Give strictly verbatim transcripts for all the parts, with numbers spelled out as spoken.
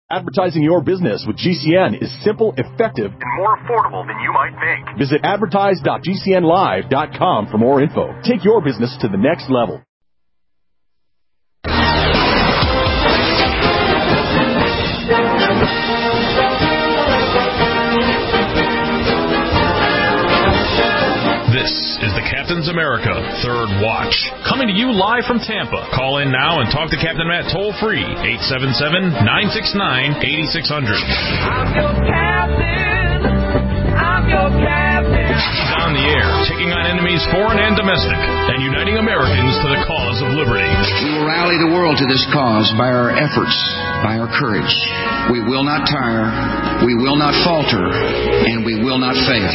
Advertising your business with G C N is simple, effective, and more affordable than you might think. Visit advertise dot g c n live dot com for more info. Take your business to the next level. This is the Captain's America Third Watch, coming to you live from Tampa. Call in now and talk to Captain Matt toll-free, eight seven seven, nine six nine, eight six zero zero. I'm your captain. I'm your captain. He's on the air, taking on enemies foreign and domestic, and uniting Americans to the cause of liberty. We will rally the world to this cause by our efforts, by our courage. We will not tire, we will not falter, and we will not fail.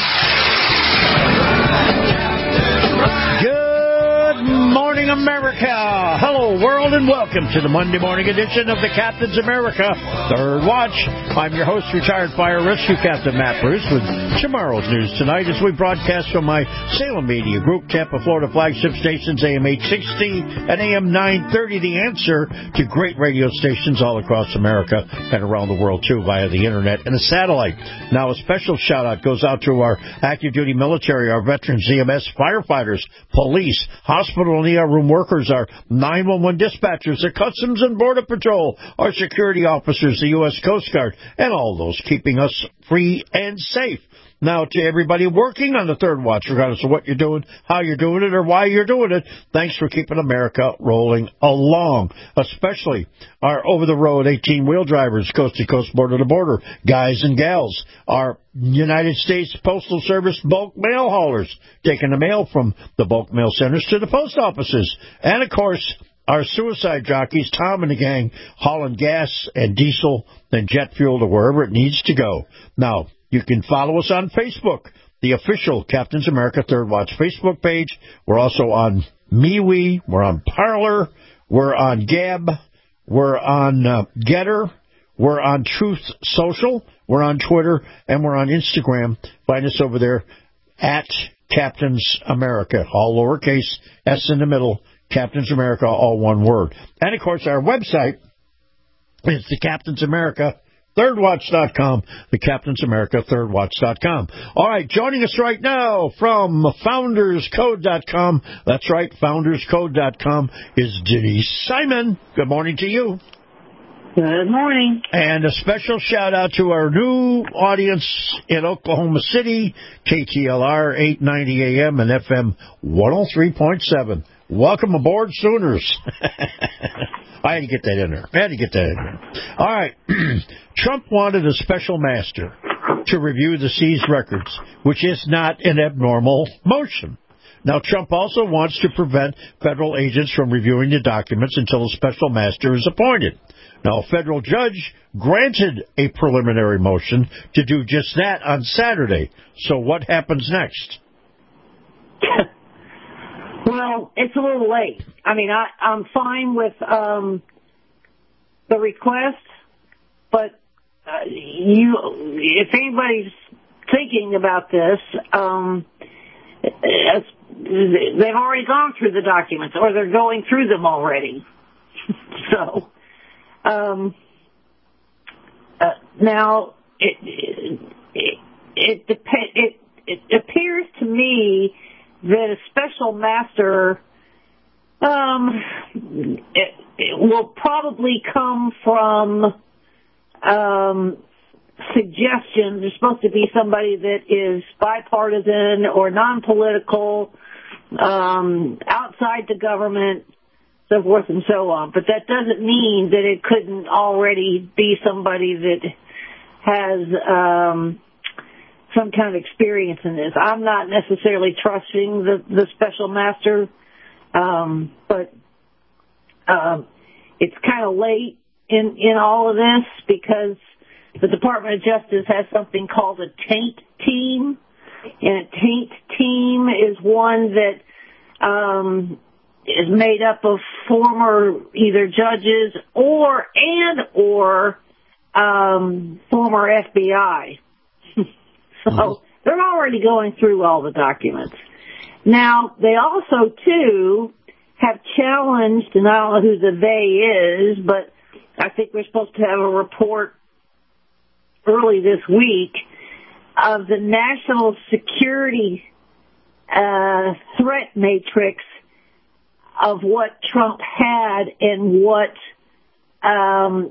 Good morning, America. Hello, world, and welcome to the Monday morning edition of the Captain's America Third Watch. I'm your host, retired fire rescue captain Matt Bruce, with tomorrow's news tonight as we broadcast from my Salem Media Group, Tampa, Florida flagship stations, A M eight sixty and A M nine thirty, the answer to great radio stations all across America and around the world, too, via the internet and a satellite. Now, a special shout-out goes out to our active duty military, our veterans, Z M S firefighters, police, hospital and E R room workers, our nine one one dispatchers, the Customs and Border Patrol, our security officers, the U S Coast Guard, and all those keeping us free and safe. Now, to everybody working on the Third Watch, regardless of what you're doing, how you're doing it, or why you're doing it, thanks for keeping America rolling along, especially our over-the-road eighteen-wheel drivers, coast-to-coast, border-to-border, guys and gals, our United States Postal Service bulk mail haulers, taking the mail from the bulk mail centers to the post offices, and, of course, our suicide jockeys, Tom and the gang, hauling gas and diesel and jet fuel to wherever it needs to go. Now, you can follow us on Facebook, the official Captain's America Third Watch Facebook page. We're also on MeWe. We're on Parler. We're on Gab. We're on uh, Getter. We're on Truth Social. We're on Twitter. And we're on Instagram. Find us over there at Captain's America, all lowercase, S in the middle, Captain's America, all one word. And, of course, our website is the Captain's America Third Watch dot com, the Captain's America Third Watch dot com. All right, joining us right now from Founders Code dot com, that's right, Founders Code dot com, is Denise Simon. Good morning to you. Good morning. And a special shout-out to our new audience in Oklahoma City, K T L R eight ninety A M and F M one oh three point seven. Welcome aboard, Sooners. I had to get that in there. I had to get that in there. All right. Trump wanted a special master to review the seized records, which is not an abnormal motion. Now, Trump also wants to prevent federal agents from reviewing the documents until a special master is appointed. Now, a federal judge granted a preliminary motion to do just that on Saturday. So what happens next? Well, it's a little late. I mean, I, I'm fine with um, the request, but uh, you, if anybody's thinking about this, um, it's, they've already gone through the documents, or they're going through them already. so, um, uh, now it it it, it, dep- it it appears to me that a special master um, it, it will probably come from um, suggestions. There's supposed to be somebody that is bipartisan or non-political, um, outside the government, so forth and so on. But that doesn't mean that it couldn't already be somebody that has um, some kind of experience in this. I'm not necessarily trusting the, the special master, um, but um, it's kind of late in, in all of this because the Department of Justice has something called a taint team, and a taint team is one that um, is made up of former either judges or and or um, former F B I. So they're already going through all the documents. Now, they also, too, have challenged, and I don't know who the they is, but I think we're supposed to have a report early this week of the national security uh, threat matrix of what Trump had and what um,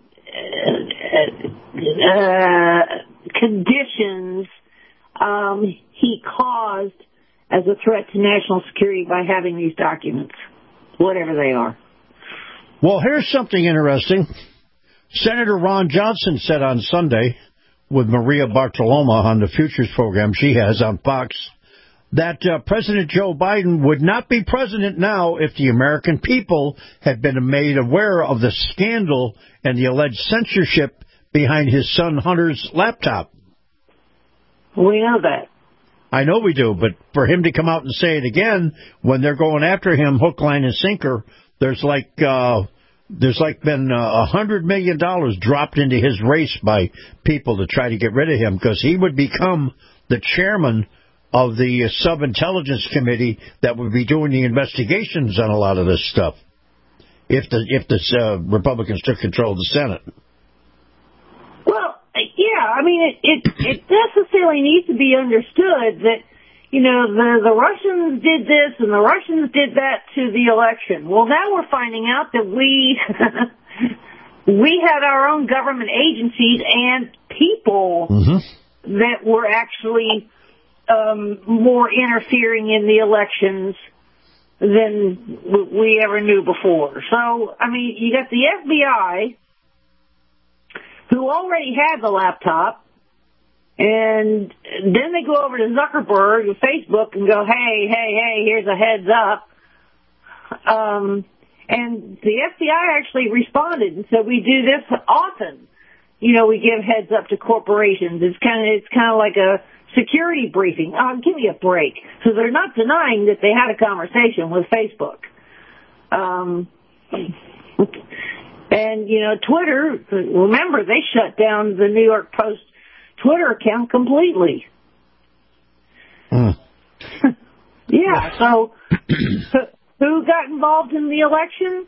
uh, conditions um, he caused as a threat to national security by having these documents, whatever they are. Well, here's something interesting. Senator Ron Johnson said on Sunday with Maria Bartoloma on the Futures program she has on Fox that uh, President Joe Biden would not be president now if the American people had been made aware of the scandal and the alleged censorship behind his son Hunter's laptop. We know that. I know we do, but for him to come out and say it again when they're going after him hook, line, and sinker, there's like uh, there's like been a uh, hundred million dollars dropped into his race by people to try to get rid of him because he would become the chairman of the sub-intelligence committee that would be doing the investigations on a lot of this stuff if the if the uh, Republicans took control of the Senate. Well, yeah, I mean, it, it, it necessarily needs to be understood that, you know, the, the Russians did this and the Russians did that to the election. Well, now we're finding out that we we had our own government agencies and people mm-hmm. that were actually um, more interfering in the elections than we ever knew before. So, I mean, you got the F B I, who already had the laptop, and then they go over to Zuckerberg and Facebook and go, hey, hey, hey, here's a heads up. Um, and the F B I actually responded and said, we do this often. You know, we give heads up to corporations. It's kind of, it's kind of like a security briefing. Oh, give me a break. So they're not denying that they had a conversation with Facebook. Um, and, you know, Twitter, remember, they shut down the New York Post Twitter account completely. Mm. Yeah, so who got involved in the election?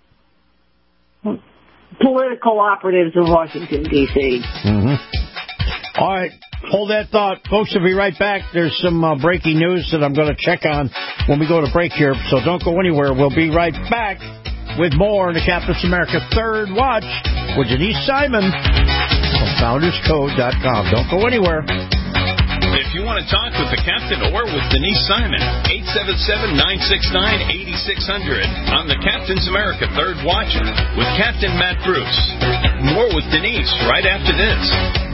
Political operatives in Washington, D C Mm-hmm. All right, hold that thought. Folks, we'll be right back. There's some uh, breaking news that I'm going to check on when we go to break here, so don't go anywhere. We'll be right back with more in the Captain's America Third Watch with Denise Simon from founders code dot com. Don't go anywhere. If you want to talk with the Captain or with Denise Simon, eight seven seven, nine six nine, eight six zero zero on the Captain's America Third Watch with Captain Matt Bruce. More with Denise right after this.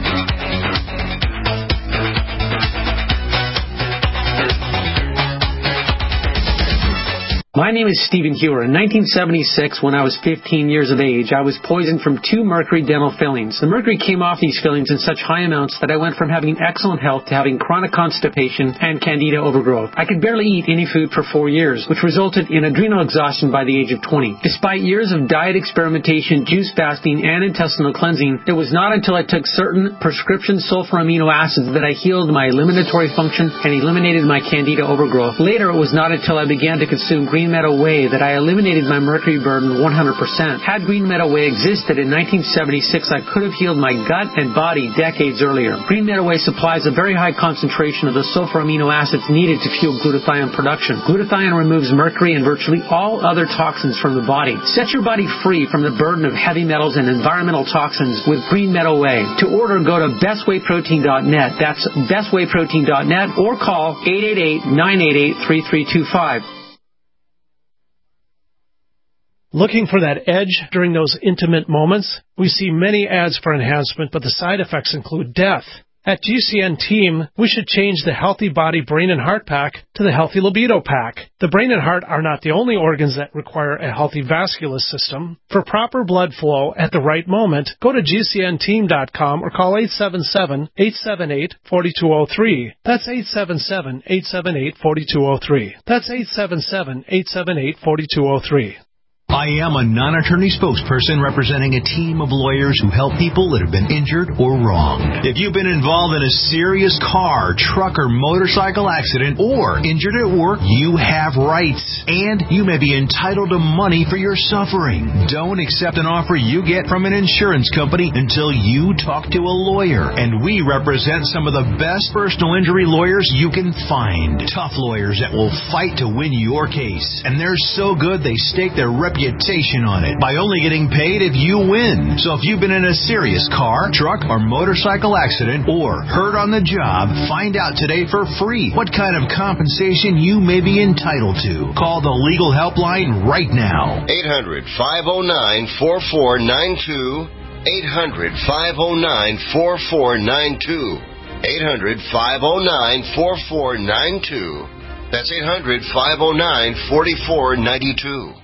My name is Stephen Hewer. In nineteen seventy-six, when I was fifteen years of age, I was poisoned from two mercury dental fillings. The mercury came off these fillings in such high amounts that I went from having excellent health to having chronic constipation and candida overgrowth. I could barely eat any food for four years, which resulted in adrenal exhaustion by the age of twenty. Despite years of diet experimentation, juice fasting, and intestinal cleansing, it was not until I took certain prescription sulfur amino acids that I healed my eliminatory function and eliminated my candida overgrowth. Later, it was not until I began to consume green Meadow Whey that I eliminated my mercury burden one hundred percent. Had Green Meadow Whey existed in nineteen seventy-six, I could have healed my gut and body decades earlier. Green Meadow Whey supplies a very high concentration of the sulfur amino acids needed to fuel glutathione production. Glutathione removes mercury and virtually all other toxins from the body. Set your body free from the burden of heavy metals and environmental toxins with Green Meadow Whey. To order, go to best way protein dot net. That's best way protein dot net or call eight eight eight, nine eight eight, three three two five. Looking for that edge during those intimate moments? We see many ads for enhancement, but the side effects include death. At G C N Team, we should change the Healthy Body Brain and Heart Pack to the Healthy Libido Pack. The brain and heart are not the only organs that require a healthy vascular system. For proper blood flow at the right moment, go to G C N team dot com or call eight seven seven, eight seven eight, four two zero three. That's eight seven seven, eight seven eight, four two zero three. That's eight seven seven, eight seven eight, four two zero three. I am a non-attorney spokesperson representing a team of lawyers who help people that have been injured or wronged. If you've been involved in a serious car, truck, or motorcycle accident or injured at work, you have rights, and you may be entitled to money for your suffering. Don't accept an offer you get from an insurance company until you talk to a lawyer, and we represent some of the best personal injury lawyers you can find. Tough lawyers that will fight to win your case, and they're so good they stake their reputation on it by only getting paid if you win. So if you've been in a serious car, truck, or motorcycle accident or hurt on the job, find out today for free what kind of compensation you may be entitled to. Call the legal helpline right now. eight hundred, five oh nine, four four nine two. eight hundred, five oh nine, four four nine two. eight hundred, five oh nine, four four nine two. That's eight hundred, five oh nine, four four nine two.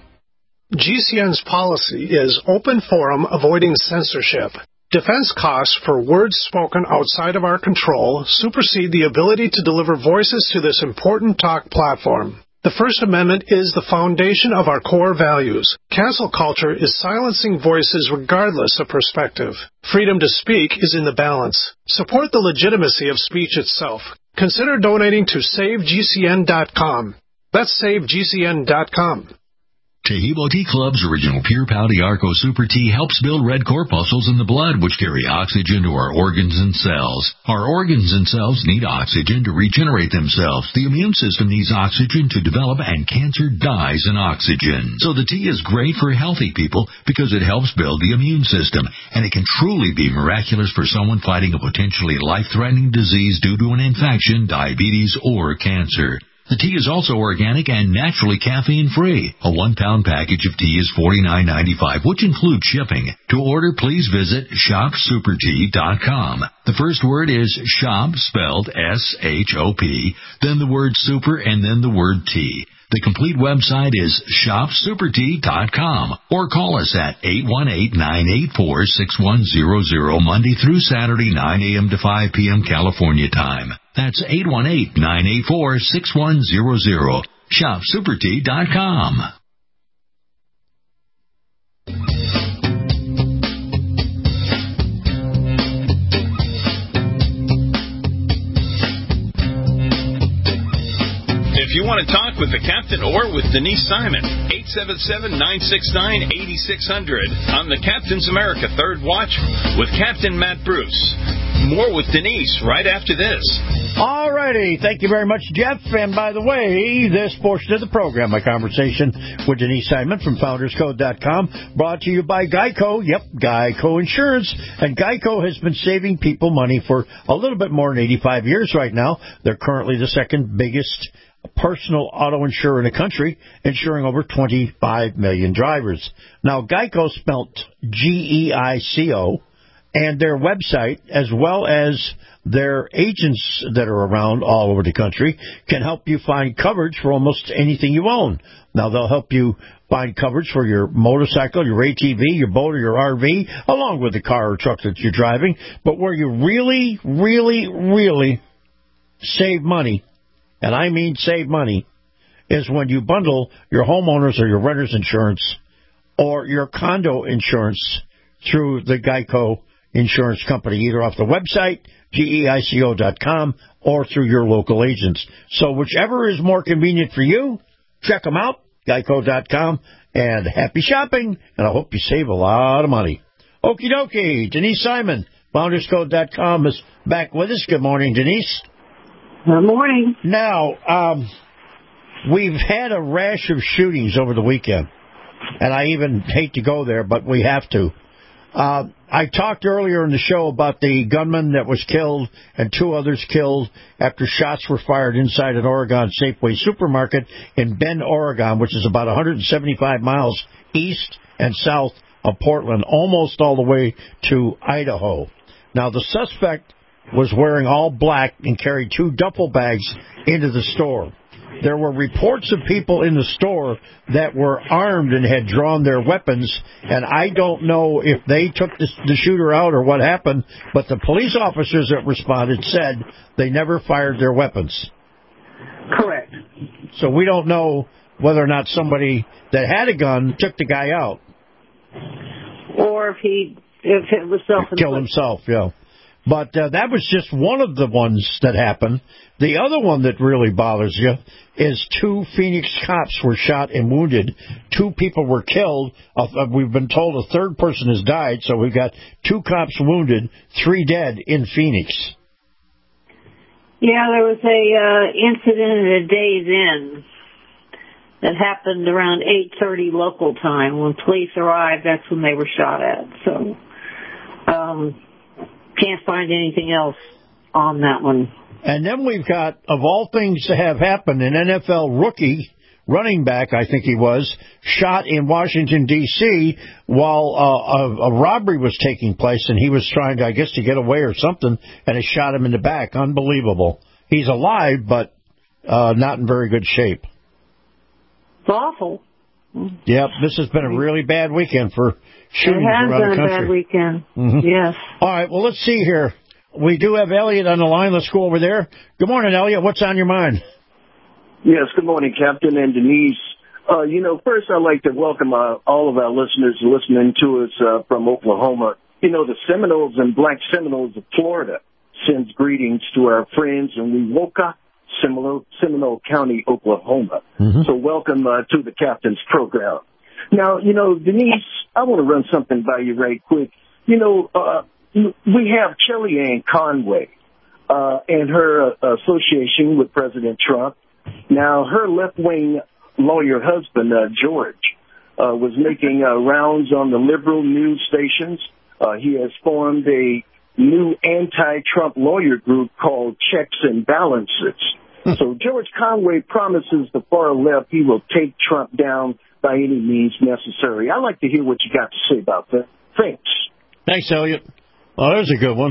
G C N's policy is open forum, avoiding censorship. Defense costs for words spoken outside of our control supersede the ability to deliver voices to this important talk platform. The First Amendment is the foundation of our core values. Cancel culture is silencing voices regardless of perspective. Freedom to speak is in the balance. Support the legitimacy of speech itself. Consider donating to save G C N dot com. That's save G C N dot com. Taheebo Tea Club's original Pure Pouty Arco Super Tea helps build red corpuscles in the blood, which carry oxygen to our organs and cells. Our organs and cells need oxygen to regenerate themselves. The immune system needs oxygen to develop, and cancer dies in oxygen. So the tea is great for healthy people because it helps build the immune system, and it can truly be miraculous for someone fighting a potentially life-threatening disease due to an infection, diabetes, or cancer. The tea is also organic and naturally caffeine-free. A one-pound package of tea is forty-nine ninety-five, which includes shipping. To order, please visit shop super tea dot com. The first word is shop, spelled S H O P, then the word super, and then the word tea. The complete website is shop super tea dot com, or call us at eight one eight, nine eight four, six one zero zero Monday through Saturday, nine a.m. to five p.m. California time. That's eight one eight, nine eight four, six one zero zero. shop super tea dot com. If you want to talk with the captain or with Denise Simon, eight seven seven, nine six nine, eight six zero zero on the Captain's America Third Watch with Captain Matt Bruce. More with Denise right after this. All righty. Thank you very much, Jeff. And by the way, this portion of the program, my conversation with Denise Simon from Founders Code dot com, brought to you by Geico. Yep, Geico Insurance. And Geico has been saving people money for a little bit more than eighty-five years right now. They're currently the second biggest personal auto insurer in the country, insuring over twenty-five million drivers. Now, Geico spelt G E I C O, and their website, as well as their agents that are around all over the country, can help you find coverage for almost anything you own. Now, they'll help you find coverage for your motorcycle, your A T V, your boat, or your R V, along with the car or truck that you're driving. But where you really, really, really save money, and I mean save money, is when you bundle your homeowners or your renter's insurance or your condo insurance through the Geico Insurance Company, either off the website, G E I C O dot com, or through your local agents. So whichever is more convenient for you, check them out, Geico dot com, and happy shopping, and I hope you save a lot of money. Okie dokie, Denise Simon, Founders Code dot com is back with us. Good morning, Denise. Good morning. Now, um, we've had a rash of shootings over the weekend, and I even hate to go there, but we have to. Uh, I talked earlier in the show about the gunman that was killed and two others killed after shots were fired inside an Oregon Safeway supermarket in Bend, Oregon, which is about one hundred seventy-five miles east and south of Portland, almost all the way to Idaho. Now, the suspect was wearing all black and carried two duffel bags into the store. There were reports of people in the store that were armed and had drawn their weapons, and I don't know if they took the, the shooter out or what happened, but the police officers that responded said they never fired their weapons. Correct. So we don't know whether or not somebody that had a gun took the guy out. Or if he, if it was self-inflicted. Killed himself, yeah. But uh, that was just one of the ones that happened. The other one that really bothers you is two Phoenix cops were shot and wounded. Two people were killed. Uh, we've been told a third person has died, so we've got two cops wounded, three dead in Phoenix. Yeah, there was a uh, incident at a Days Inn that happened around eight thirty local time. When police arrived, that's when they were shot at. So, um, can't find anything else on that one. And then we've got, of all things to have happened, an N F L rookie, running back, I think he was, shot in Washington, D C while uh, a, a robbery was taking place, and he was trying to, I guess, to get away or something, and it shot him in the back. Unbelievable. He's alive, but uh, not in very good shape. It's awful. Yep, this has been a really bad weekend for shootings it has around the been a country. bad weekend. Mm-hmm. Yes. All right, well, let's see here. We do have Elliot on the line. Let's go over there. Good morning, Elliot. What's on your mind? Yes, good morning, Captain and Denise. Uh, you know, first I'd like to welcome uh, all of our listeners listening to us uh, from Oklahoma. You know, the Seminoles and Black Seminoles of Florida sends greetings to our friends in Wewoka, Seminole, Seminole County, Oklahoma. Mm-hmm. So welcome uh, to the Captain's program. Now, you know, Denise, I want to run something by you right quick. You know, uh, we have Kellyanne Conway uh, and her uh, association with President Trump. Now, her left-wing lawyer husband, uh, George, uh, was making uh, rounds on the liberal news stations. Uh, he has formed a new anti-Trump lawyer group called Checks and Balances. So George Conway promises the far left he will take Trump down by any means necessary. I'd like to hear what you got to say about that. Thanks. Thanks, Elliot. Oh, there's a good one.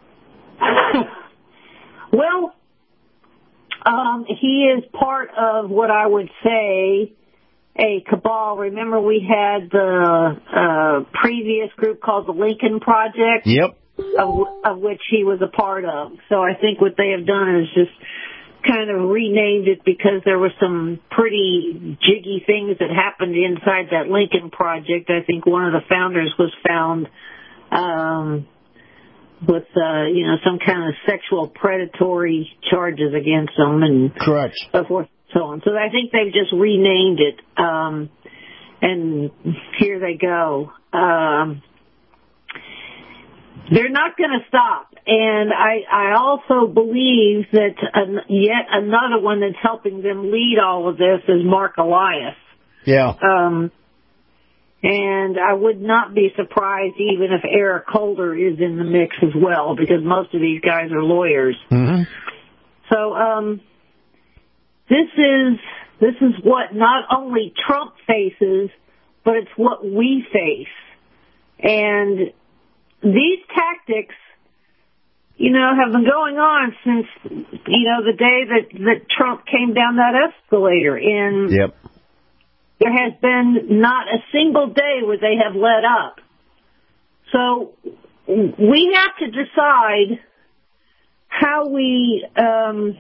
Well, um, he is part of what I would say a cabal. Remember, we had the uh, previous group called the Lincoln Project? Yep. Of, of which he was a part of. So I think what they have done is just kind of renamed it because there were some pretty jiggy things that happened inside that Lincoln Project. I think one of the founders was found um, with, uh, you know, some kind of sexual predatory charges against them and correct. So forth and so on. So I think they've just renamed it, um, and here they go. Um, They're not going to stop. And I, I also believe that an, yet another one that's helping them lead all of this is Mark Elias. Yeah. Um, and I would not be surprised even if Eric Holder is in the mix as well, because most of these guys are lawyers. Mm-hmm. So um, this is this is what not only Trump faces, but it's what we face. And these tactics, you know, have been going on since, you know, the day that, that Trump came down that escalator. And yep. There has been not a single day where they have let up. So we have to decide how we um,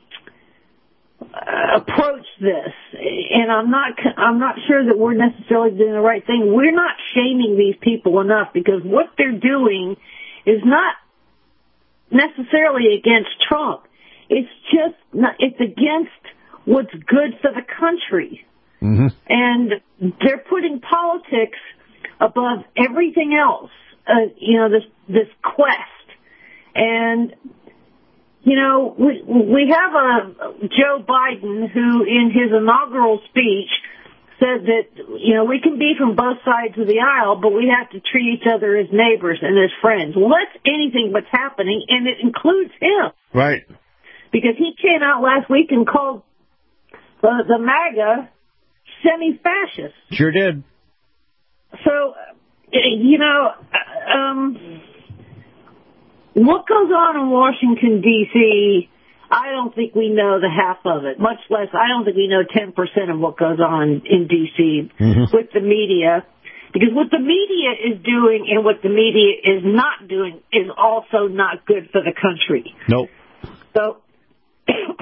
approach this. And I'm not, I'm not sure that we're necessarily doing the right thing. We're not shaming these people enough because what they're doing is not necessarily against Trump. It's just not, it's against what's good for the country. Mm-hmm. And they're putting politics above everything else. Uh, you know, this, this quest. And, you know, we, we have a Joe Biden who in his inaugural speech said that, you know, we can be from both sides of the aisle, but we have to treat each other as neighbors and as friends. Well, that's anything that's happening, and it includes him. Right. Because he came out last week and called the, the MAGA semi-fascist. Sure did. So, you know, um, what goes on in Washington, D C, I don't think we know the half of it, much less, I don't think we know ten percent of what goes on in D C mm-hmm. with the media. Because what the media is doing and what the media is not doing is also not good for the country. Nope. So,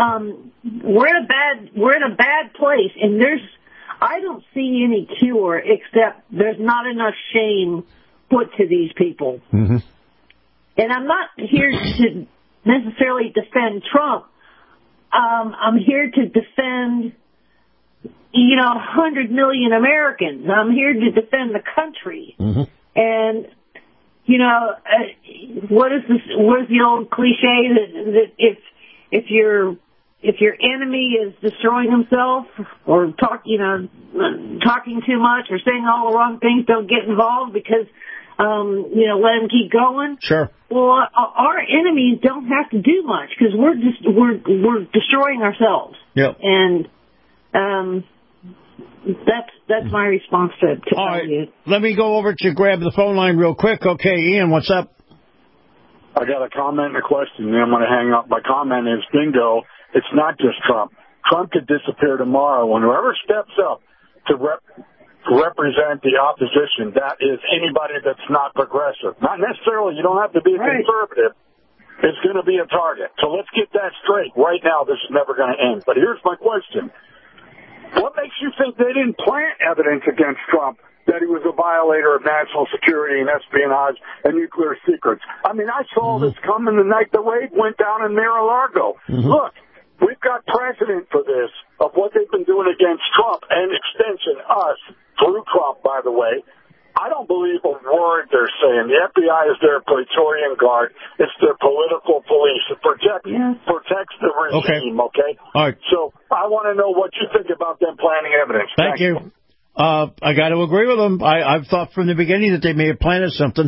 um, we're in a bad we're in a bad place, and there's I don't see any cure except there's not enough shame put to these people. Mm-hmm. And I'm not here to necessarily defend Trump. Um, I'm here to defend, you know, one hundred million Americans. I'm here to defend the country. Mm-hmm. And, you know, uh, what is this? What is the old cliche that, that if if your if your enemy is destroying himself or talk, you know, talking too much or saying all the wrong things, don't get involved because, um, you know, let him keep going. Sure. Well, our enemies don't have to do much because we're just we're we're destroying ourselves. Yep. And um, that's that's my response to, to all right. you. Let me go over to grab the phone line real quick. Okay, Ian, what's up? I got a comment and a question, and I'm going to hang up. My comment is, bingo, it's not just Trump. Trump could disappear tomorrow, and whoever steps up to rep, represent the opposition, that is anybody that's not progressive. Not necessarily, you don't have to be right. conservative, is going to be a target. So let's get that straight. Right now, this is never going to end. But here's my question. What makes you think they didn't plant evidence against Trump that he was a violator of national security and espionage and nuclear secrets? I mean, I saw mm-hmm. this coming the night the raid went down in Mar-a-Lago. Mm-hmm. Look, we've got precedent for this, of what they've been doing against Trump and extension us, through Trump, by the way. I don't believe a word they're saying. The F B I is their Praetorian Guard. It's their political police. It protects, yeah. protects the regime, okay? okay? All right. So I want to know what you think about them planting evidence. Thank, Thank you. you. Uh, I got to agree with them. I, I've thought from the beginning that they may have planted something.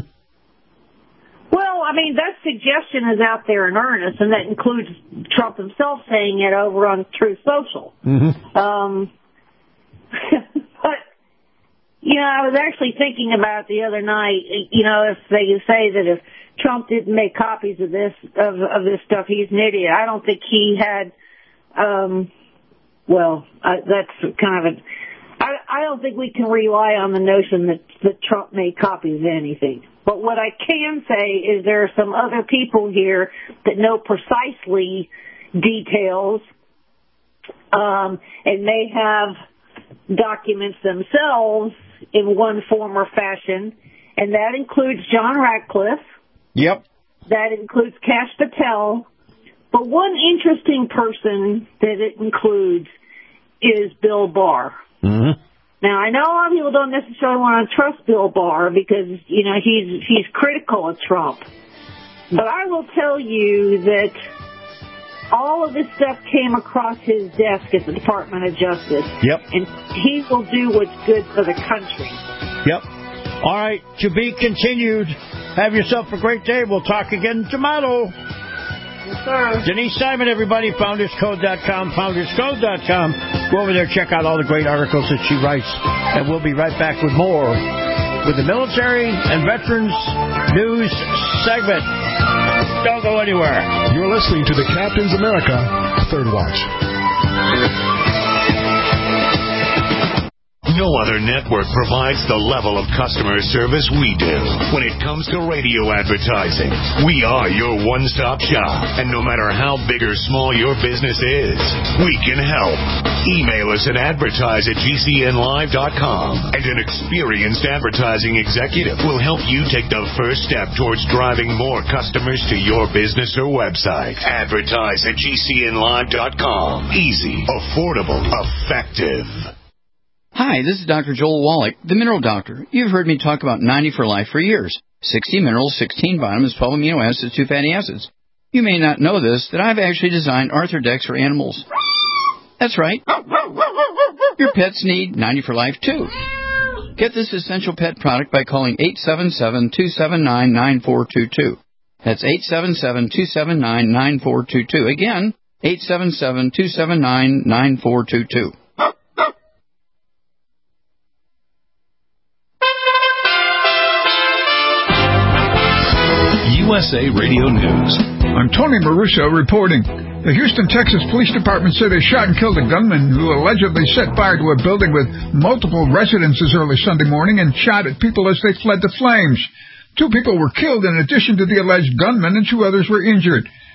Well, I mean, that suggestion is out there in earnest, and that includes Trump himself saying it over on Truth Social. Mm-hmm. Um, but, you know, I was actually thinking about the other night, you know, if they say that if Trump didn't make copies of this, of, of this stuff, he's an idiot. I don't think he had, um, well, uh, that's kind of a, I, I don't think we can rely on the notion that, that Trump made copies of anything. But what I can say is there are some other people here that know precisely details, um, and they have documents themselves in one form or fashion, and that includes John Ratcliffe. Yep. That includes Kash Patel. But one interesting person that it includes is Bill Barr. Mm-hmm. Now, I know a lot of people don't necessarily want to trust Bill Barr because, you know, he's he's critical of Trump. But I will tell you that all of this stuff came across his desk at the Department of Justice. Yep. And he will do what's good for the country. Yep. All right. To be continued. Have yourself a great day. We'll talk again tomorrow. Yes, sir. Denise Simon, everybody, founders code dot com, founders code dot com. Go over there, check out all the great articles that she writes, and we'll be right back with more with the military and veterans news segment. Don't go anywhere. You're listening to the Captain's America Third Watch. No other network provides the level of customer service we do. When it comes to radio advertising, we are your one-stop shop. And no matter how big or small your business is, we can help. Email us at advertise at G C N live dot com, and an experienced advertising executive will help you take the first step towards driving more customers to your business or website. Advertise at G C N live dot com. Easy, affordable, effective. Hi, this is Doctor Joel Wallach, the Mineral Doctor. You've heard me talk about ninety for Life for years. sixty minerals, sixteen vitamins, twelve amino acids, two fatty acids. You may not know this, that I've actually designed Arthrodex for animals. That's right. Your pets need ninety for Life, too. Get this essential pet product by calling eight seven seven, two seven nine, nine four two two. That's eight seven seven, two seven nine, nine four two two. Again, eight seven seven, two seven nine, nine four two two. U S A Radio News. I'm Tony Maruso reporting. The Houston, Texas Police Department said they shot and killed a gunman who allegedly set fire to a building with multiple residences early Sunday morning and shot at people as they fled the flames. Two people were killed in addition to the alleged gunman, and two others were injured.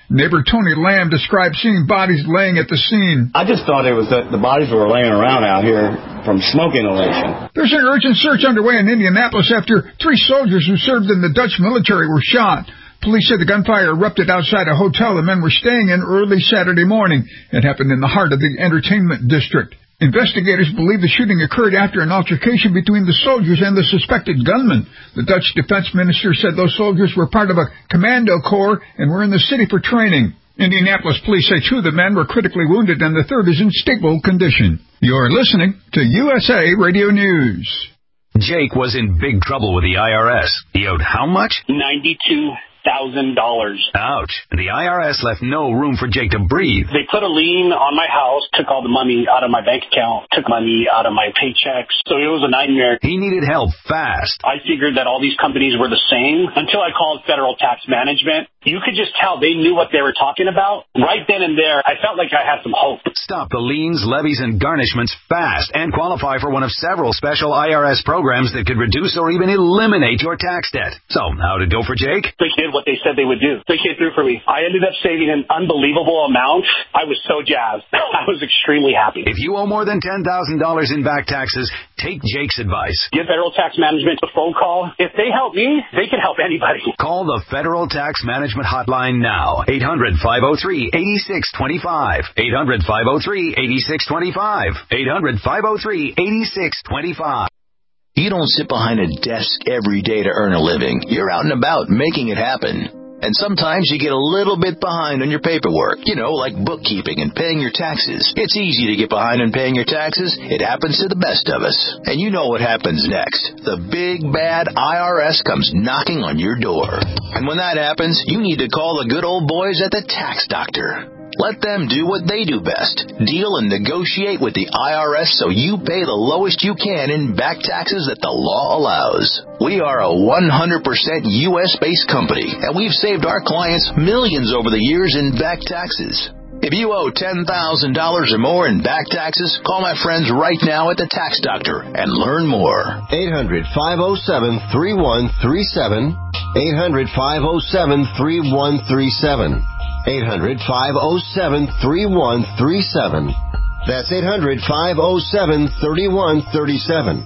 Neighbor Tony Lamb described seeing bodies laying at the scene. I just thought it was that the bodies were laying around out here from smoke inhalation. There's an urgent search underway in Indianapolis after three soldiers who served in the Dutch military were shot. Police said the gunfire erupted outside a hotel the men were staying in early Saturday morning. It happened in the heart of the entertainment district. Investigators believe the shooting occurred after an altercation between the soldiers and the suspected gunman. The Dutch defense minister said those soldiers were part of a commando corps and were in the city for training. Indianapolis police say two of the men were critically wounded and the third is in stable condition. You're listening to U S A Radio News. Jake was in big trouble with the I R S. He owed how much? ninety-two thousand dollars. Ouch. The I R S left no room for Jake to breathe. They put a lien on my house, took all the money out of my bank account, took money out of my paychecks. So it was a nightmare. He needed help fast. I figured that all these companies were the same until I called Federal Tax Management. You could just tell they knew what they were talking about. Right then and there, I felt like I had some hope. Stop the liens, levies, and garnishments fast and qualify for one of several special I R S programs that could reduce or even eliminate your tax debt. So, how'd it go for Jake? They did what they said they would do. They came through for me. I ended up saving an unbelievable amount. I was so jazzed. I was extremely happy. If you owe more than ten thousand dollars in back taxes, take Jake's advice. Give Federal Tax Management a phone call. If they help me, they can help anybody. Call the Federal Tax Management Hotline now. eight hundred, five oh three, eight six two five. eight hundred, five oh three, eight six two five. eight hundred, five oh three, eight six two five. You don't sit behind a desk every day to earn a living. You're out and about making it happen. And sometimes you get a little bit behind on your paperwork, you know, like bookkeeping and paying your taxes. It's easy to get behind on paying your taxes. It happens to the best of us. And you know what happens next. The big, bad I R S comes knocking on your door. And when that happens, you need to call the good old boys at the Tax Doctor. Let them do what they do best. Deal and negotiate with the I R S so you pay the lowest you can in back taxes that the law allows. We are a one hundred percent U S-based company, and we've saved our clients millions over the years in back taxes. If you owe ten thousand dollars or more in back taxes, call my friends right now at the Tax Doctor and learn more. eight hundred, five oh seven, three one three seven. eight hundred, five oh seven, three one three seven. eight hundred, five oh seven, three one three seven. That's eight hundred, five oh seven, three one three seven.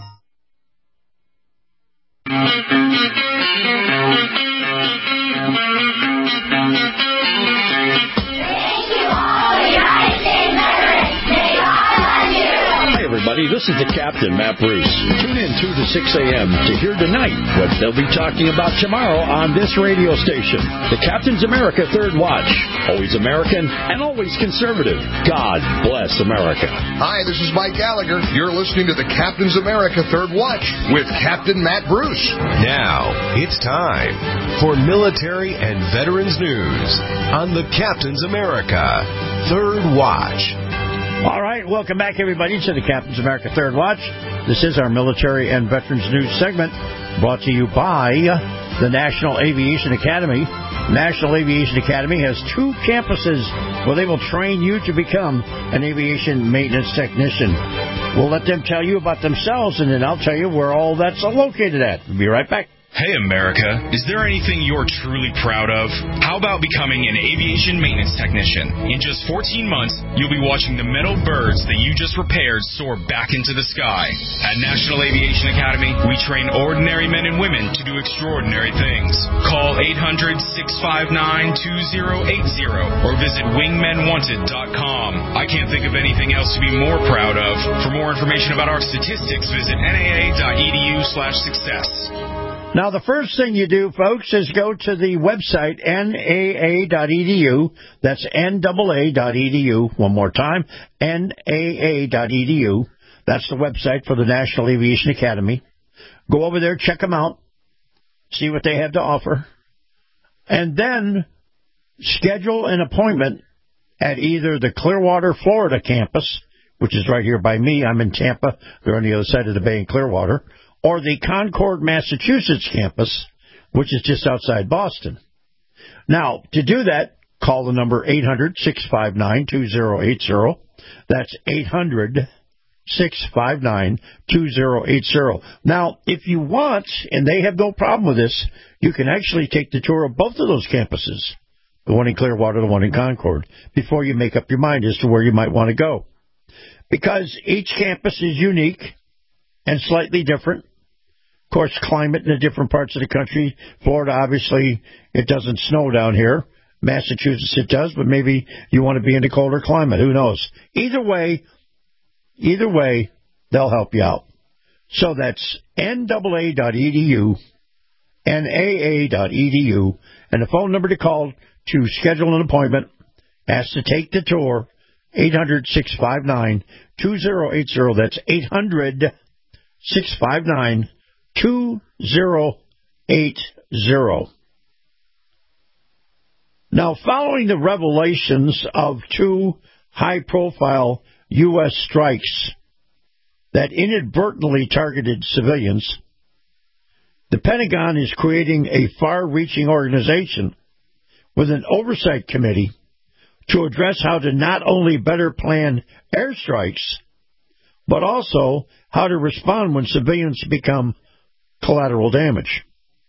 Everybody, this is the Captain, Matt Bruce. Tune in two to six a.m. to hear tonight what they'll be talking about tomorrow on this radio station. The Captain's America Third Watch. Always American and always conservative. God bless America. Hi, this is Mike Gallagher. You're listening to the Captain's America Third Watch with Captain Matt Bruce. Now, it's time for military and veterans news on the Captain's America Third Watch. All right, welcome back, everybody, to the Captain's America Third Watch. This is our Military and Veterans News segment brought to you by the National Aviation Academy. National Aviation Academy has two campuses where they will train you to become an aviation maintenance technician. We'll let them tell you about themselves, and then I'll tell you where all that's located at. We'll be right back. Hey, America, is there anything you're truly proud of? How about becoming an aviation maintenance technician? In just fourteen months, you'll be watching the metal birds that you just repaired soar back into the sky. At National Aviation Academy, we train ordinary men and women to do extraordinary things. Call eight hundred, six five nine, two oh eight oh or visit wingmen wanted dot com. I can't think of anything else to be more proud of. For more information about our statistics, visit N A A dot E D U slash success. Now, the first thing you do, folks, is go to the website, N A A dot E D U. That's N A A dot E D U. One more time, N A A dot E D U. That's the website for the National Aviation Academy. Go over there, check them out, see what they have to offer, and then schedule an appointment at either the Clearwater, Florida campus, which is right here by me. I'm in Tampa. They're on the other side of the bay in Clearwater. Or the Concord, Massachusetts campus, which is just outside Boston. Now, to do that, call the number eight hundred, six five nine, two oh eight oh. That's eight hundred, six five nine, two oh eight oh. Now, if you want, and they have no problem with this, you can actually take the tour of both of those campuses. the one in Clearwater, the one in Concord, before you make up your mind as to where you might want to go. Because each campus is unique and slightly different. Of course, climate in the different parts of the country. Florida, obviously, it doesn't snow down here. Massachusetts, it does, but maybe you want to be in a colder climate. Who knows? Either way, either way, they'll help you out. So that's N double A dot E D U, N A A dot E D U, and the phone number to call to schedule an appointment, ask to take the tour, eight hundred, six five nine, two zero eight zero. That's eight hundred, six five nine, two zero eight zero. Now, following the revelations of two high-profile U S strikes that inadvertently targeted civilians, the Pentagon is creating a far-reaching organization with an oversight committee to address how to not only better plan airstrikes, but also how to respond when civilians become collateral damage.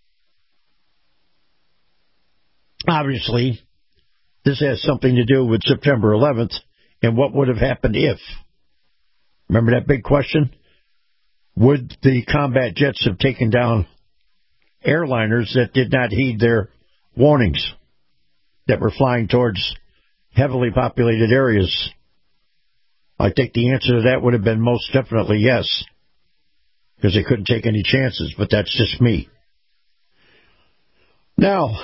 Obviously, this has something to do with September eleventh and what would have happened if. Remember that big question? Would the combat jets have taken down airliners that did not heed their warnings, that were flying towards heavily populated areas? I think the answer to that would have been most definitely yes, because they couldn't take any chances, but that's just me. Now,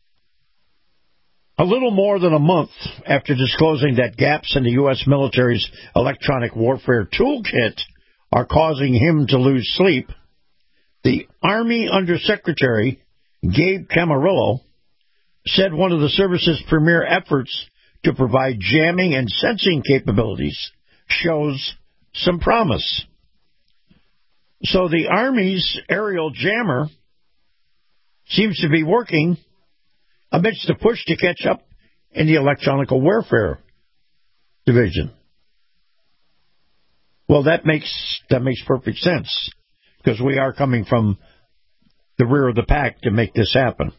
a little more than a month after disclosing that gaps in the U S military's electronic warfare toolkit are causing him to lose sleep, the Army Undersecretary, Gabe Camarillo, said one of the service's premier efforts to provide jamming and sensing capabilities shows some promise. So the Army's aerial jammer seems to be working amidst the push to catch up in the electronic warfare division. Well, that makes that makes perfect sense, because we are coming from the rear of the pack to make this happen.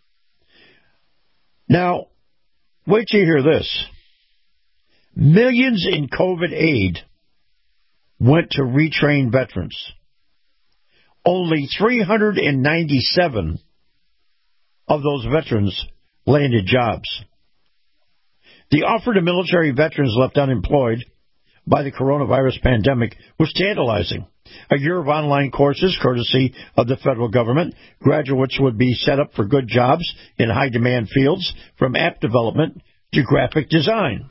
Now, wait till you hear this. Millions in COVID aid went to retrain veterans. Only three hundred ninety-seven of those veterans landed jobs. The offer to military veterans left unemployed by the coronavirus pandemic was tantalizing. A year of online courses, courtesy of the federal government, graduates would be set up for good jobs in high-demand fields, from app development to graphic design.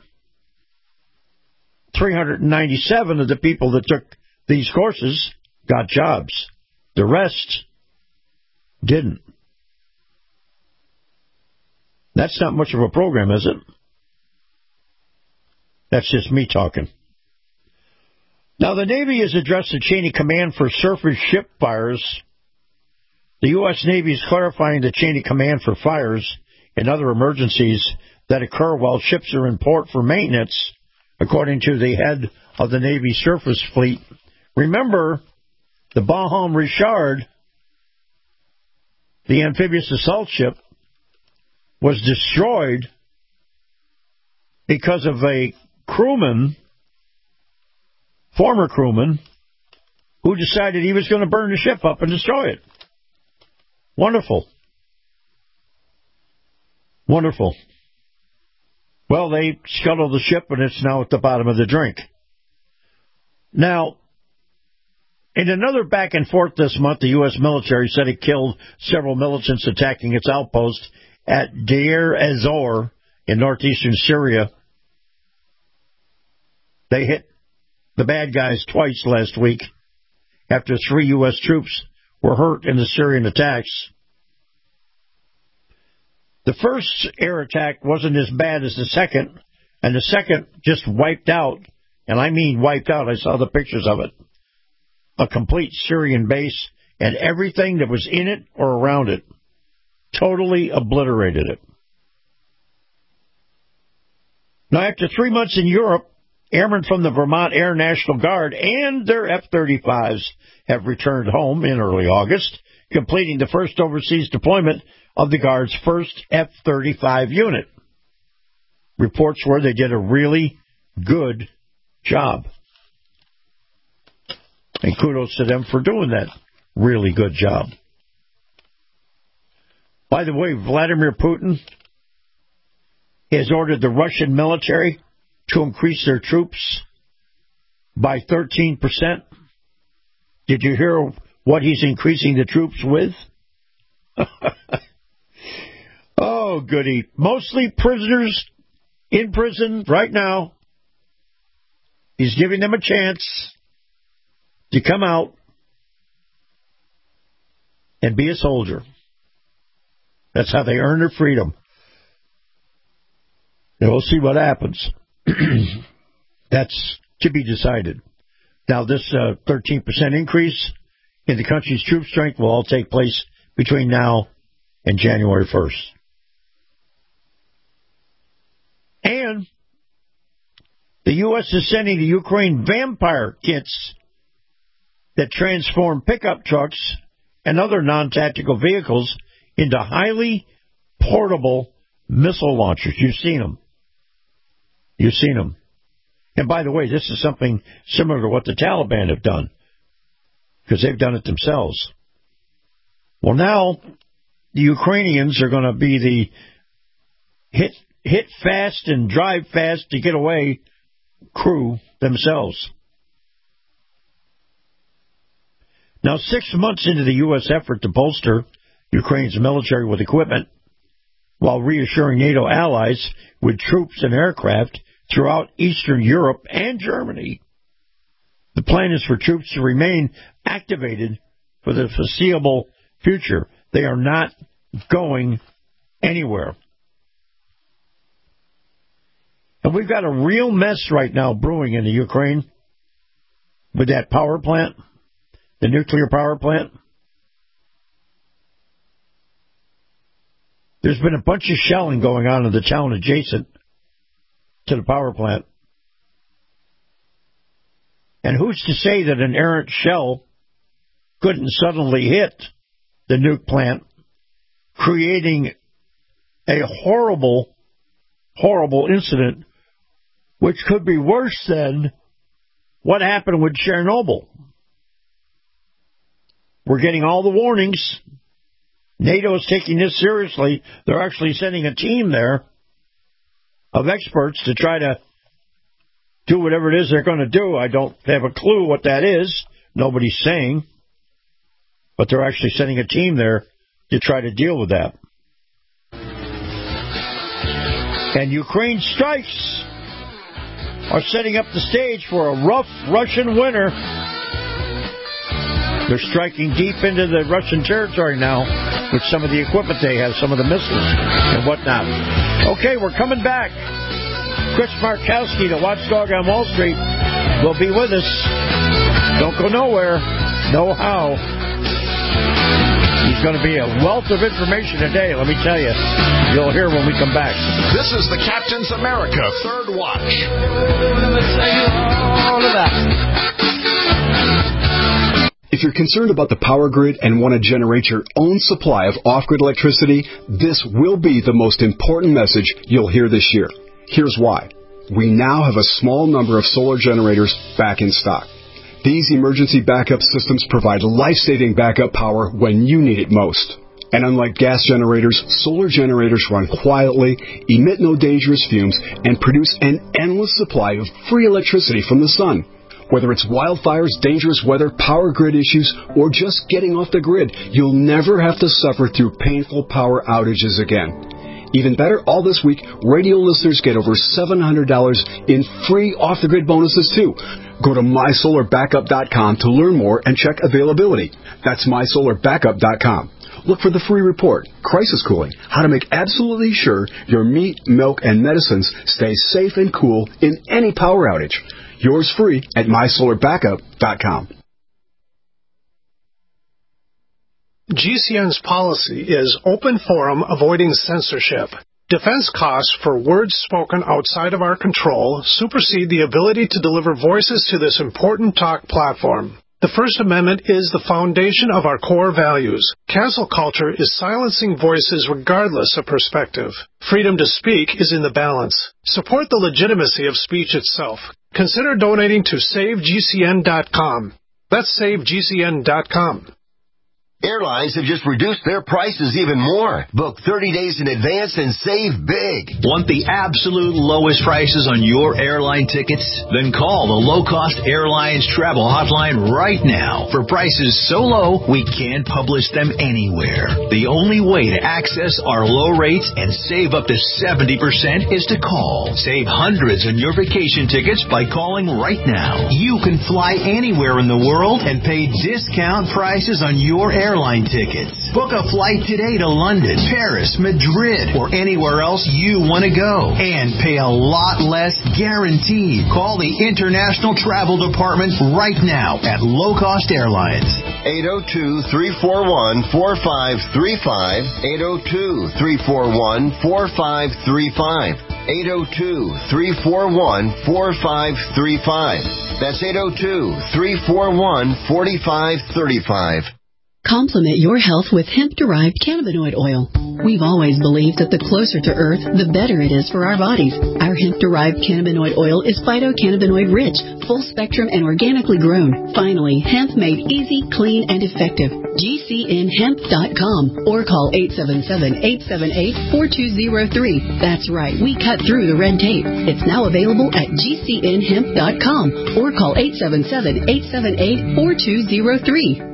three hundred ninety-seven of the people that took these courses got jobs. The rest didn't. That's not much of a program, is it? That's just me talking. Now, the Navy has addressed the chain of command for surface ship fires. The U S Navy is clarifying the chain of command for fires and other emergencies that occur while ships are in port for maintenance, according to the head of the Navy Surface Fleet. Remember, the Bonhomme Richard, the amphibious assault ship, was destroyed because of a crewman, former crewman, who decided he was going to burn the ship up and destroy it. Wonderful. Wonderful. Well, they scuttled the ship, and it's now at the bottom of the drink. Now, in another back and forth this month, the U S military said it killed several militants attacking its outpost at Deir ez-Zor in northeastern Syria. They hit the bad guys twice last week after three U S troops were hurt in the Syrian attacks. The first air attack wasn't as bad as the second, and the second just wiped out, and I mean wiped out. I saw the pictures of it. A complete Syrian base and everything that was in it or around it. Totally obliterated it. Now, after three months in Europe, airmen from the Vermont Air National Guard and their F thirty-fives have returned home in early August, completing the first overseas deployment of the Guard's first F thirty-five unit. reports were they did a really good job. And kudos to them for doing that really good job. By the way, Vladimir Putin has ordered the Russian military to increase their troops by thirteen percent. Did you hear what he's increasing the troops with? Oh, goody. Mostly prisoners in prison right now. He's giving them a chance to come out and be a soldier. That's how they earn their freedom. And we'll see what happens. That's to be decided. Now, this uh, thirteen percent increase in the country's troop strength will all take place between now and January first. And the U S is sending to Ukraine Vampire kits that transform pickup trucks and other non-tactical vehicles into highly portable missile launchers. You've seen them. You've seen them. And by the way, this is something similar to what the Taliban have done, because they've done it themselves. Well, now the Ukrainians are going to be the hit hit fast and drive fast to get away crew themselves. Now, six months into the U S effort to bolster Ukraine's military with equipment, while reassuring NATO allies with troops and aircraft throughout Eastern Europe and Germany, the plan is for troops to remain activated for the foreseeable future. They are not going anywhere. And we've got a real mess right now brewing in the Ukraine with that power plant, the nuclear power plant. There's been a bunch of shelling going on in the town adjacent to the power plant. And who's to say that an errant shell couldn't suddenly hit the nuke plant, creating a horrible, horrible incident, which could be worse than what happened with Chernobyl. We're getting all the warnings. NATO is taking this seriously. They're actually sending a team there of experts to try to do whatever it is they're going to do. I don't have a clue what that is. Nobody's saying. But they're actually sending a team there to try to deal with that. And Ukraine strikes are setting up the stage for a rough Russian winter. They're striking deep into the Russian territory now with some of the equipment they have, some of the missiles and whatnot. Okay, we're coming back. Chris Markowski, the watchdog on Wall Street, will be with us. Don't go nowhere. Know how. He's going to be a wealth of information today, let me tell you. You'll hear when we come back. This is the Captain's America Third Watch. All of that. If you're concerned about the power grid and want to generate your own supply of off-grid electricity, this will be the most important message you'll hear this year. Here's why. We now have a small number of solar generators back in stock. These emergency backup systems provide life-saving backup power when you need it most. And unlike gas generators, solar generators run quietly, emit no dangerous fumes, and produce an endless supply of free electricity from the sun. Whether it's wildfires, dangerous weather, power grid issues, or just getting off the grid, you'll never have to suffer through painful power outages again. Even better, all this week, radio listeners get over seven hundred dollars in free off-the-grid bonuses, too. Go to my solar backup dot com to learn more and check availability. That's my solar backup dot com. Look for the free report, Crisis Cooling, how to make absolutely sure your meat, milk, and medicines stay safe and cool in any power outage. Yours free at my solar backup dot com. G C N's policy is open forum, avoiding censorship. Defense costs for words spoken outside of our control supersede the ability to deliver voices to this important talk platform. The First Amendment is the foundation of our core values. Cancel culture is silencing voices regardless of perspective. Freedom to speak is in the balance. Support the legitimacy of speech itself. Consider donating to save G C N dot com. That's save G C N dot com. Airlines have just reduced their prices even more. Book thirty days in advance and save big. Want the absolute lowest prices on your airline tickets? Then call the Low Cost Airlines Travel Hotline right now for prices so low we can't publish them anywhere. The only way to access our low rates and save up to seventy percent is to call. Save hundreds on your vacation tickets by calling right now. You can fly anywhere in the world and pay discount prices on your airline Airline tickets. Book a flight today to London, Paris, Madrid, or anywhere else you want to go. And pay a lot less guaranteed. Call the International Travel Department right now at Low Cost Airlines. eight oh two, three four one, four five three five. eight oh two, three four one, four five three five. eight oh two, three four one, four five three five. That's eight oh two, three four one, four five three five. Complement your health with hemp-derived cannabinoid oil. We've always believed that the closer to Earth, the better it is for our bodies. Our hemp-derived cannabinoid oil is phytocannabinoid-rich, full-spectrum, and organically grown. Finally, hemp made easy, clean, and effective. G C N hemp dot com or call eight seven seven, eight seven eight, four two zero three. That's right, we cut through the red tape. It's now available at G C N hemp dot com or call eight seven seven, eight seven eight, four two zero three.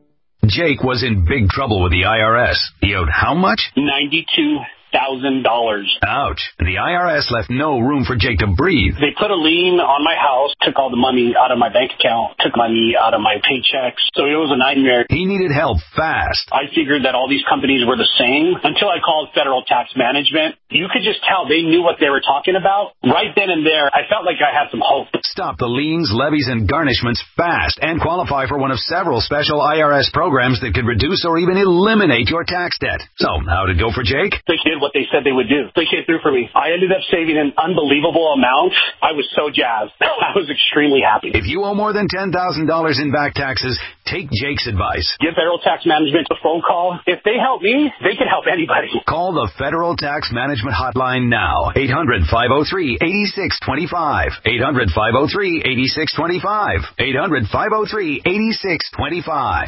Jake was in big trouble with the I R S. He owed how much? ninety-two thousand dollars. Ouch. The I R S left no room for Jake to breathe. They put a lien on my house, took all the money out of my bank account, took money out of my paychecks. So it was a nightmare. He needed help fast. I figured that all these companies were the same until I called Federal Tax Management. You could just tell they knew what they were talking about. Right then and there, I felt like I had some hope. Stop the liens, levies, and garnishments fast and qualify for one of several special I R S programs that could reduce or even eliminate your tax debt. So, how'd it go for Jake? They did what they said they would do. They came through for me. I ended up saving an unbelievable amount. I was so jazzed. I was extremely happy. If you owe more than ten thousand dollars in back taxes, take Jake's advice. Give Federal Tax Management a phone call. If they help me, they can help anybody. Call the Federal Tax Management Hotline now. eight hundred, five oh three, eight six two five. eight hundred, five oh three, eight six two five. eight hundred, five oh three, eight six two five.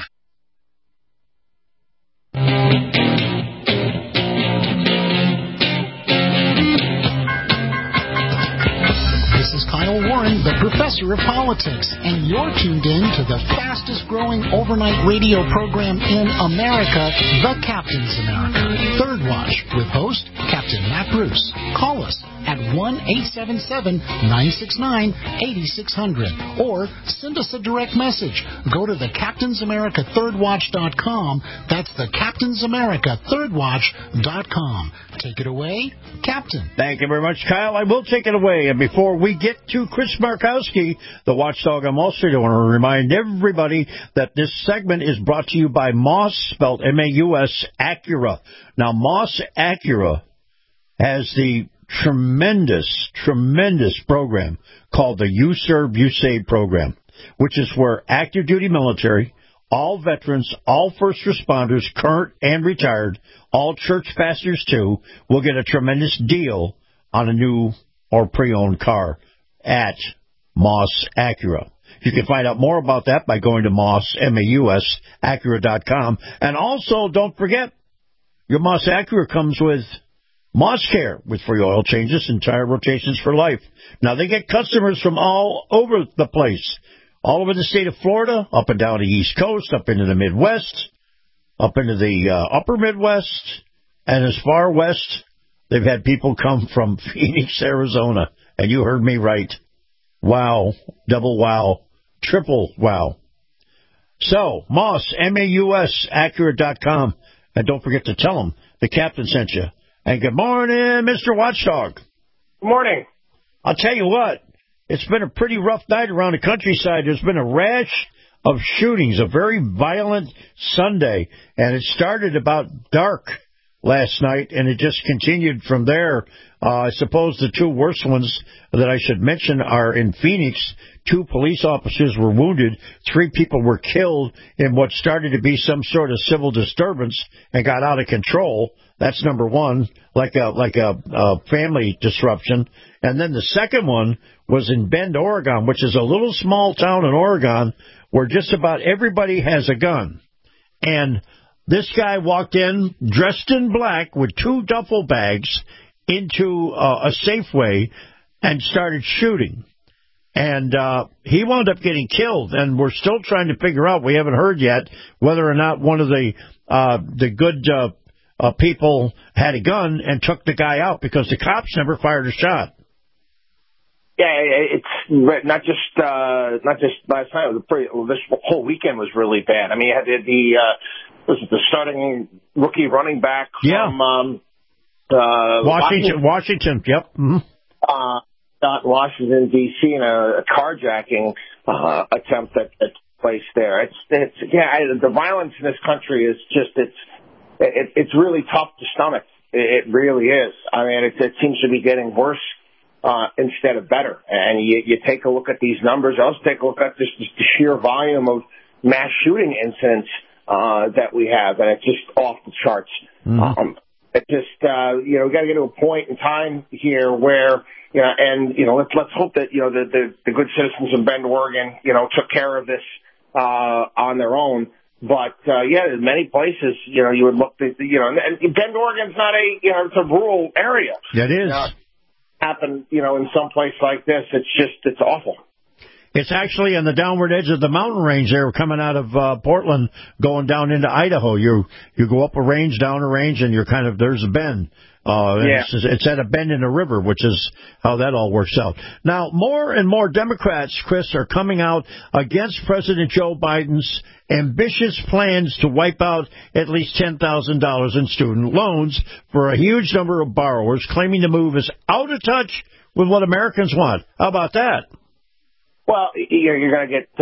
This is Kyle Warren, the professor of politics, and you're tuned in to the fastest-growing overnight radio program in America, The Captain's America, Third Watch, with host Captain Matt Bruce. Call us at one eight seven seven, nine six nine, eight six zero zero or send us a direct message. Go to the Captain's America Third Watch dot com. That's the Captain's America Third Watch dot com. Take it away, Captain. Thank you very much, Kyle. I will take it away. And before we get to Chris Markowski, the watchdog on Wall Street, I want to remind everybody that this segment is brought to you by Moss, spelled M A U S, Acura. Now, Moss Acura has the tremendous, tremendous program called the You Serve, You Save program, which is where active duty military, all veterans, all first responders, current and retired, all church pastors too, will get a tremendous deal on a new or pre-owned car at Moss Acura. You can find out more about that by going to Moss, M A U S, Acura dot com. And also, don't forget, your Moss Acura comes with Moss Care, with free oil changes and tire rotations for life. Now, they get customers from all over the place, all over the state of Florida, up and down the East Coast, up into the Midwest, up into the uh, upper Midwest, and as far west, they've had people come from Phoenix, Arizona. And you heard me right. Wow, double wow, triple wow. So, Moss, M A U S, Acura dot com. And don't forget to tell them the captain sent you. And good morning, Mister Watchdog. Good morning. I'll tell you what, it's been a pretty rough night around the countryside. There's been a rash of shootings, a very violent Sunday, and it started about dark last night, and it just continued from there. Uh, I suppose the two worst ones that I should mention are in Phoenix. Two police officers were wounded. Three people were killed in what started to be some sort of civil disturbance and got out of control. That's number one, like a like a, a family disruption. And then the second one was in Bend, Oregon, which is a little small town in Oregon where just about everybody has a gun. And this guy walked in dressed in black with two duffel bags into uh, a Safeway and started shooting. And uh, he wound up getting killed, and we're still trying to figure out, we haven't heard yet, whether or not one of the uh, the good uh, uh, people had a gun and took the guy out, because the cops never fired a shot. Yeah, it's not just uh, not just last night. It was pretty, well, this whole weekend was really bad. I mean, you had the, the uh, was it the starting rookie running back yeah. from um, uh, Washington. Washington, yep. Mm-hmm. Uh, not Washington D C in a, a carjacking uh, attempt that, that took place there. It's it's yeah, I, the violence in this country is just it's it, it's really tough to stomach. It, it really is. I mean, it, it seems to be getting worse. Uh, instead of better. And you, you take a look at these numbers. Also take a look at just the sheer volume of mass shooting incidents uh, that we have, and it's just off the charts. Mm-hmm. Um, it just, uh, you know, we got to get to a point in time here where, you know, and, you know, let's, let's hope that, you know, the, the, the good citizens in Bend, Oregon, you know, took care of this uh, on their own. But, uh, yeah, in many places, you know, you would look, at, you know, and Bend, Oregon's not a, you know, it's a rural area. It is. Uh, happen, you know, in some place like this. It's just, it's awful. It's actually on the downward edge of the mountain range there, coming out of uh, Portland, going down into Idaho. You you go up a range, down a range, and you're kind of, there's a bend. Uh, and yeah. it's, it's at a bend in a river, which is how that all works out. Now, more and more Democrats, Chris, are coming out against President Joe Biden's ambitious plans to wipe out at least ten thousand dollars in student loans for a huge number of borrowers, claiming the move is out of touch with what Americans want. How about that? Well, you're, you're going to get,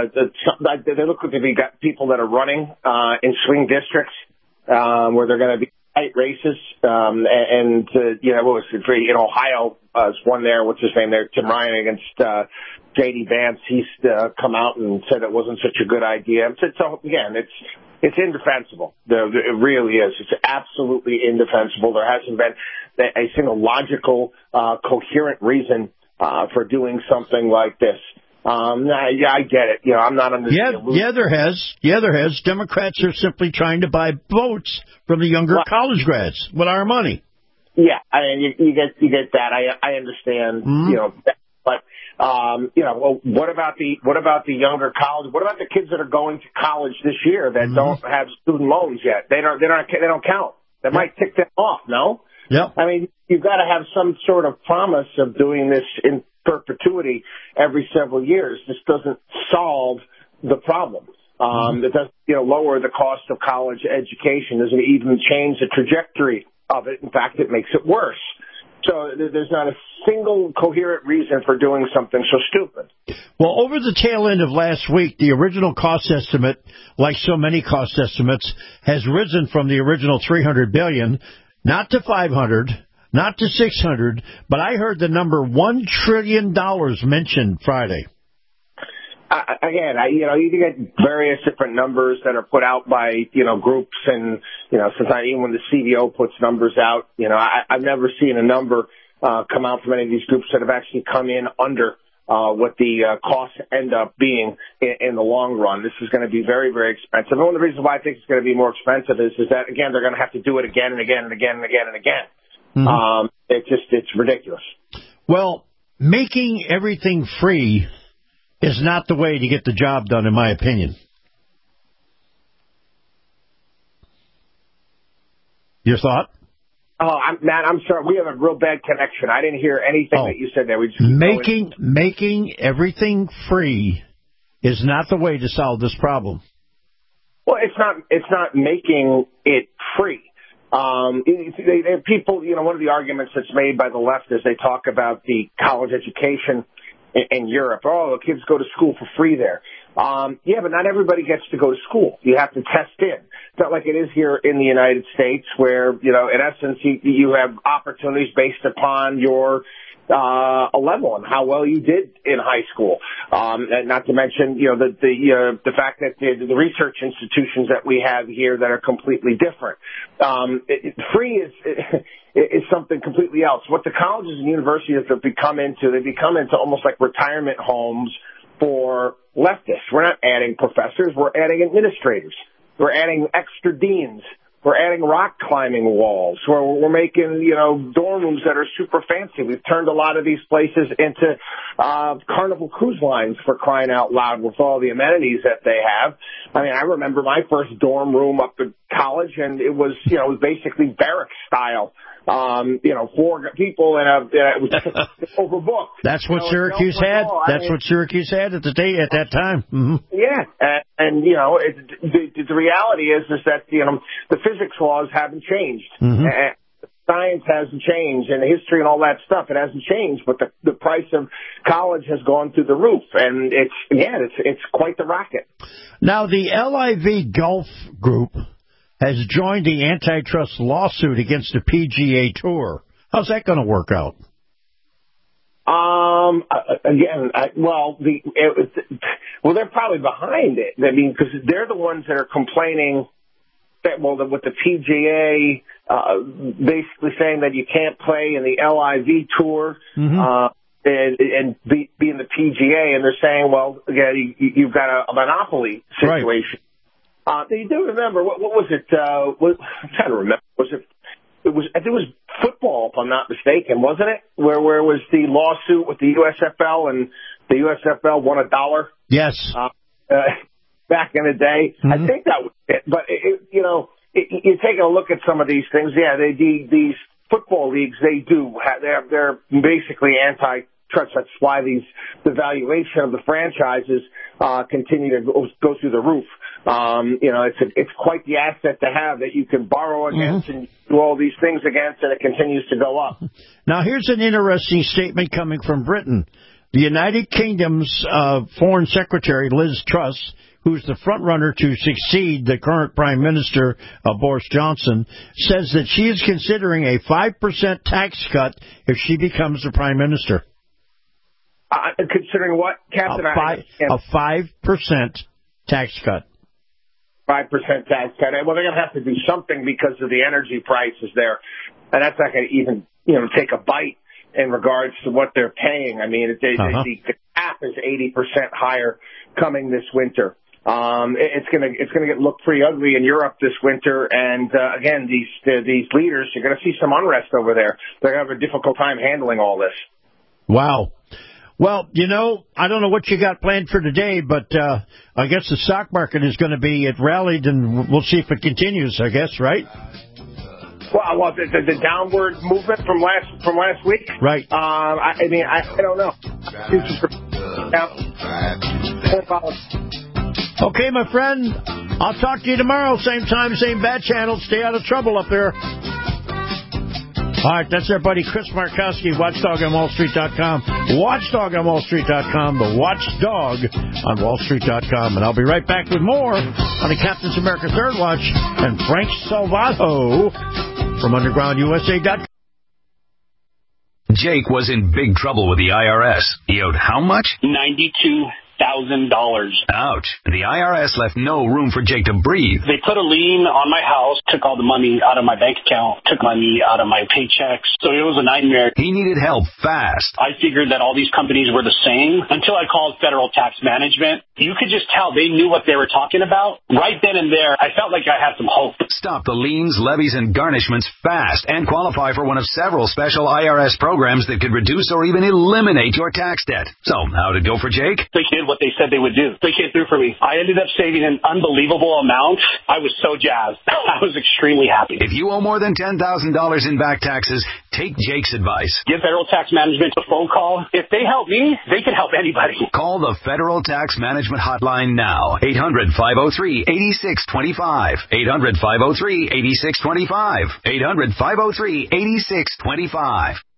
uh, they look like they've got people that are running uh, in swing districts um, where they're going to be tight races. Um, and, uh, you know, what was it, in Ohio, uh, there's one there, what's his name there, Tim Ryan against uh, J D Vance. He's uh, come out and said it wasn't such a good idea. So, so again, it's it's indefensible. It really is. It's absolutely indefensible. There hasn't been a single logical, uh, coherent reason Uh, for doing something like this. Um, yeah, I get it. You know, I'm not under yeah, the illusion. Yeah, there has. Yeah, there has. Democrats are simply trying to buy votes from the younger well, college grads with our money. Yeah, I mean, you, you get you get that. I I understand. Mm-hmm. You know, that, but um, you know, well, what about the what about the younger college? What about the kids that are going to college this year that mm-hmm. don't have student loans yet? They don't. They don't. They don't count. That yeah. might tick them off. No. Yep. I mean, you've got to have some sort of promise of doing this in perpetuity every several years. This doesn't solve the problem. Um, mm-hmm. It doesn't, you know, lower the cost of college education. It doesn't even change the trajectory of it. In fact, it makes it worse. So there's not a single coherent reason for doing something so stupid. Well, over the tail end of last week, the original cost estimate, like so many cost estimates, has risen from the original three hundred billion dollars not to five hundred, not to six hundred, but I heard the number one trillion dollars mentioned Friday. Uh, again, I, you know, you get various different numbers that are put out by, you know, groups, and, you know, sometimes even when the C B O puts numbers out, you know, I, I've never seen a number uh, come out from any of these groups that have actually come in under Uh, what the uh, costs end up being in, in the long run. This is going to be very, very expensive. And one of the reasons why I think it's going to be more expensive is, is that, again, they're going to have to do it again and again and again and again and again. Mm-hmm. Um, it's just, it's ridiculous. Well, making everything free is not the way to get the job done, in my opinion. Your thought? Oh, I'm, Matt, I'm sorry. We have a real bad connection. I didn't hear anything oh. that you said there. We just making making everything free is not the way to solve this problem. Well, it's not. It's not making it free. Um, it, they, they, people, you know, one of the arguments that's made by the left is they talk about the college education in, in Europe. Oh, the kids go to school for free there. Um, yeah, but not everybody gets to go to school. You have to test in. It's not like it is here in the United States where, you know, in essence, you, you have opportunities based upon your uh, a level and how well you did in high school. Um, and not to mention, you know, the the uh, the fact that the, the research institutions that we have here that are completely different. Um, it, free is is something completely else. What the colleges and universities have become into, they become into almost like retirement homes for leftists. We're not adding professors. We're adding administrators. We're adding extra deans. We're adding rock climbing walls. We're, we're making, you know, dorm rooms that are super fancy. We've turned a lot of these places into uh, Carnival Cruise Lines, for crying out loud, with all the amenities that they have. I mean, I remember my first dorm room up at college, and it was, you know, it was basically barrack style. Um, you know, four people, and, a, and it was overbooked. That's what you know, Syracuse had. That's I mean, what Syracuse had at the day at that time. Mm-hmm. Yeah, and, and you know, it, the, the reality is is that you know the physics laws haven't changed. Mm-hmm. And science hasn't changed, and history and all that stuff, it hasn't changed. But the the price of college has gone through the roof, and it's again, it's it's quite the racket. Now, the L I V Golf Group has joined the antitrust lawsuit against the P G A Tour. How's that going to work out? Um, again, I, well, the it, well, they're probably behind it. I mean, because they're the ones that are complaining that, well, the, with the P G A uh, basically saying that you can't play in the L I V Tour. Mm-hmm. uh, and, and be, be in the P G A, and they're saying, well, again, you, you've got a, a monopoly situation. Right. Uh, you do remember, what, what was it, uh, was, I'm trying to remember, was it, it was, I think it was football, if I'm not mistaken, wasn't it? Where, where was the lawsuit with the U S F L, and the U S F L won a dollar? Yes. Uh, uh, back in the day. Mm-hmm. I think that was it. But, it, it, you know, it, you're taking a look at some of these things. Yeah, they, the, these football leagues, they do, have, they're, they're basically anti-trust. That's why these, the valuation of the franchises, uh, continue to go, go through the roof. Um, you know, it's a, it's quite the asset to have that you can borrow against mm-hmm. and do all these things against, and it continues to go up. Now, here's an interesting statement coming from Britain. The United Kingdom's uh, Foreign Secretary, Liz Truss, who's the front runner to succeed the current Prime Minister, uh, Boris Johnson, says that she is considering a five percent tax cut if she becomes the Prime Minister. Uh, considering what, Captain? A five, a five percent tax cut. Five percent tax cut. Well, they're going to have to do something because of the energy prices there, and that's not going to even, you know, take a bite in regards to what they're paying. I mean, they, uh-huh. the, the cap is eighty percent higher coming this winter. Um, it, it's going to it's going to get look pretty ugly in Europe this winter, and uh, again, these uh, these leaders, you're going to see some unrest over there. They're going to have a difficult time handling all this. Wow. Well, you know, I don't know what you got planned for today, but uh, I guess the stock market is going to be, it rallied, and we'll see if it continues, I guess, right? Well, well the, the, the downward movement from last from last week? Right. Um, I, I mean, I, I don't know. Okay, my friend, I'll talk to you tomorrow, same time, same bad channel. Stay out of trouble up there. All right, that's our buddy Chris Markowski, watchdog on wall street dot com. watchdog on wall street dot com, the watchdog on wall street dot com. And I'll be right back with more on the Captain's America Third Watch and Frank Salvato from underground U S A dot com. Jake was in big trouble with the I R S. He owed how much? ninety-two thousand dollars. Ouch. The I R S left no room for Jake to breathe. They put a lien on my house, took all the money out of my bank account, took money out of my paychecks. So it was a nightmare. He needed help fast. I figured that all these companies were the same until I called Federal Tax Management. You could just tell they knew what they were talking about. Right then and there, I felt like I had some hope. Stop the liens, levies, and garnishments fast and qualify for one of several special I R S programs that could reduce or even eliminate your tax debt. So, how'd it go for Jake? They did what they said they would do. They came through for me. I ended up saving an unbelievable amount. I was so jazzed. I was extremely happy. If you owe more than ten thousand dollars in back taxes, take Jake's advice. Give Federal Tax Management a phone call. If they help me, they can help anybody. Call the Federal Tax Management Hotline now. eight hundred, five oh three, eight six two five. eight hundred, five oh three, eight six two five. eight hundred, five oh three, eight six two five.